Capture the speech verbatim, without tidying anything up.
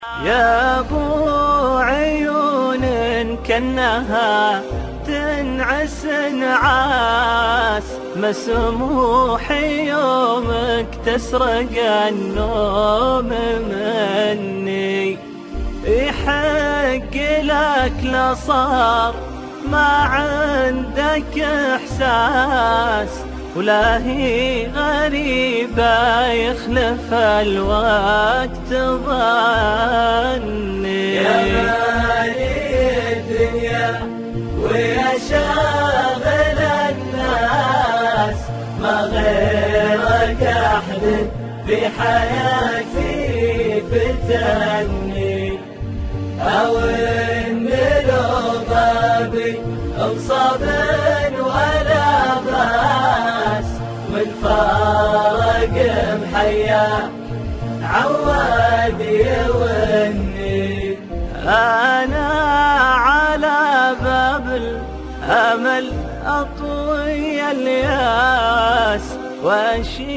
يا ابو عيون كأنها تنعس نعاس، مسموح يومك تسرق النوم مني. يحق لك لصار ما عندك احساس، ولا هي غريبة يخلف الوقت ظني. يا مالي الدنيا ويا شاغل الناس، ما غيرك أحد في حياتي فتني. أو إن لو بابي انصب ولا باس، من فارق محياك عواد يوني. أنا على باب الأمل أطوي الياس، وأشياء